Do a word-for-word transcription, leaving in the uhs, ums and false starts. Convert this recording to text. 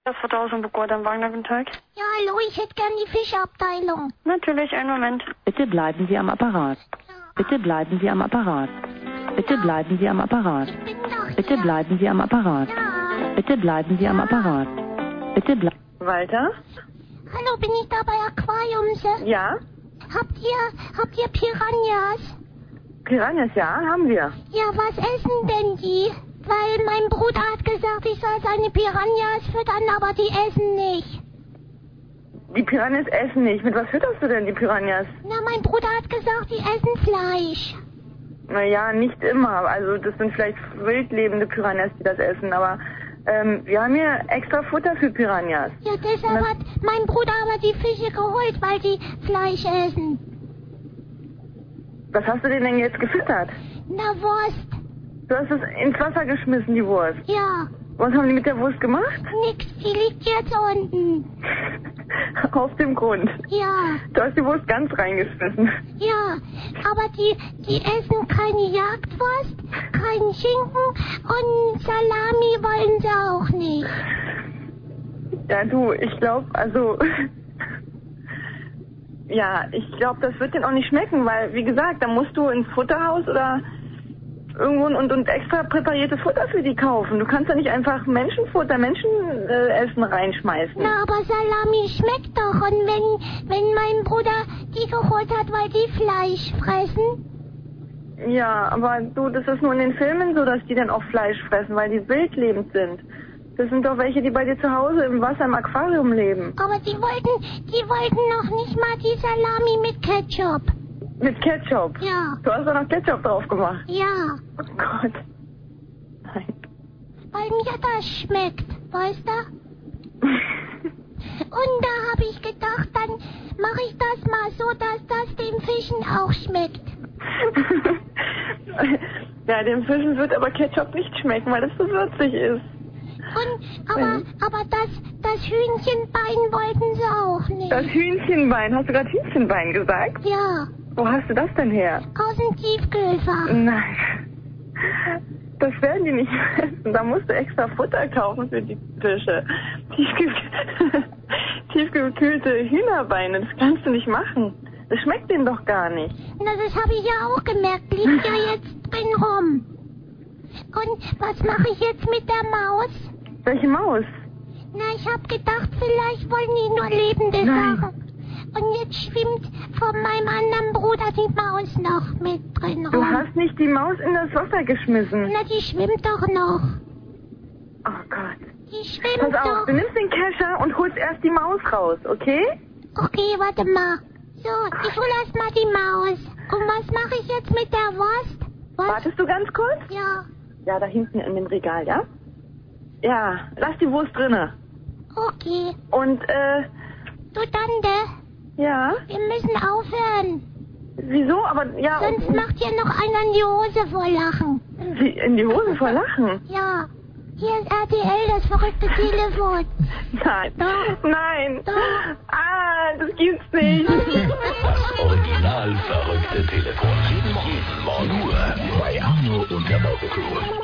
Das Vertausung Burgort am Wagner, guten Tag. Ja, hallo, ich hätte gern die Fischabteilung. Natürlich, einen Moment. Bitte bleiben Sie am Apparat. Bitte bleiben Sie am Apparat. Bitte bleiben Sie am Apparat. Ich bin doch Bitte hier. bleiben Sie am Apparat. Ja. Bitte bleiben Sie am Apparat. Bitte bleiben. Walter? Hallo, bin ich da bei Aquariumse? Ja? Habt ihr, habt ihr Piranhas? Piranhas, ja, haben wir. Ja, was essen denn die? Weil mein Bruder hat gesagt, ich soll seine Piranhas füttern, aber die essen nicht. Die Piranhas essen nicht. Mit was fütterst du denn die Piranhas? Na, mein Bruder hat gesagt, die essen Fleisch. Naja, nicht immer. Also das sind vielleicht wildlebende Piranhas, die das essen. Aber ähm, wir haben hier extra Futter für Piranhas. Ja, deshalb Na- hat mein Bruder aber die Fische geholt, weil die Fleisch essen. Was hast du denen denn jetzt gefüttert? Na, Wurst. Du hast es ins Wasser geschmissen, die Wurst. Ja, Was haben die mit der Wurst gemacht? nix, die liegt jetzt unten. Auf dem Grund. Ja, Du hast die Wurst ganz reingeschmissen. ja, aber die, die essen keine Jagdwurst, keinen Schinken und Salami wollen sie auch nicht. Ja, du, ich glaube, also... ja, ich glaube, das wird denen auch nicht schmecken, weil, wie gesagt, da musst du ins Futterhaus oder irgendwo und, und extra präpariertes Futter für die kaufen. Du kannst ja nicht einfach Menschenfutter, Menschenessen äh, Essen reinschmeißen. Na, aber Salami schmeckt doch. Und wenn, wenn mein Bruder die geholt hat, weil die Fleisch fressen? Ja, aber du, das ist nur in den Filmen so, dass die dann auch Fleisch fressen, weil die wildlebend sind. Das sind doch welche, die bei dir zu Hause im Wasser im Aquarium leben. Aber die wollten, die wollten noch nicht mal die Salami mit Ketchup. Mit Ketchup. Ja, Du hast doch noch Ketchup drauf gemacht. ja, Oh Gott. Nein. weil mir das schmeckt, weißt du? Und da habe ich gedacht, dann mache ich das mal so, dass das den Fischen auch schmeckt. Ja, dem Fischen wird aber Ketchup nicht schmecken, weil das so würzig ist. Und, aber, aber das, das Hühnchenbein wollten sie auch nicht. Das Hühnchenbein, hast du gerade Hühnchenbein gesagt? Ja, Wo hast du das denn her? aus dem Tiefkühlfach. Nein. Das werden die nicht essen. Da musst du extra Futter kaufen für die Fische. Tiefge- Tiefgekühlte Hühnerbeine, das kannst du nicht machen. Das schmeckt denen doch gar nicht. Na, das habe ich ja auch gemerkt. Liegt ja jetzt drin rum. Und was mache ich jetzt mit der Maus? Welche Maus? Na, ich habe gedacht, vielleicht wollen die nur lebende Nein. Sachen. Und jetzt schwimmt von meinem anderen Bruder die Maus noch mit drin rum. Du hast nicht die Maus in das Wasser geschmissen. Na, die schwimmt doch noch. Oh Gott. Die schwimmt Pass auf, doch. du nimmst den Kescher und holst erst die Maus raus, okay? Okay, warte mal. So, ich hol erst mal die Maus. Und was mache ich jetzt mit der Wurst? Was? Wartest du ganz kurz? Ja, Ja, da hinten in dem Regal, ja? Ja, lass die Wurst drinne. okay. Und, äh, Du Tante, ja, wir müssen aufhören. wieso? Aber, ja, Sonst macht hier noch einer in die Hose vor Lachen. Sie in die Hose vor Lachen. Ja, hier ist R T L, das verrückte Telefon. Nein, Doch. nein. Doch. Ah, das gibt's nicht. Das original verrückte Telefon. Jeden Morgen, neun Uhr bei Arno und der Morgencrew.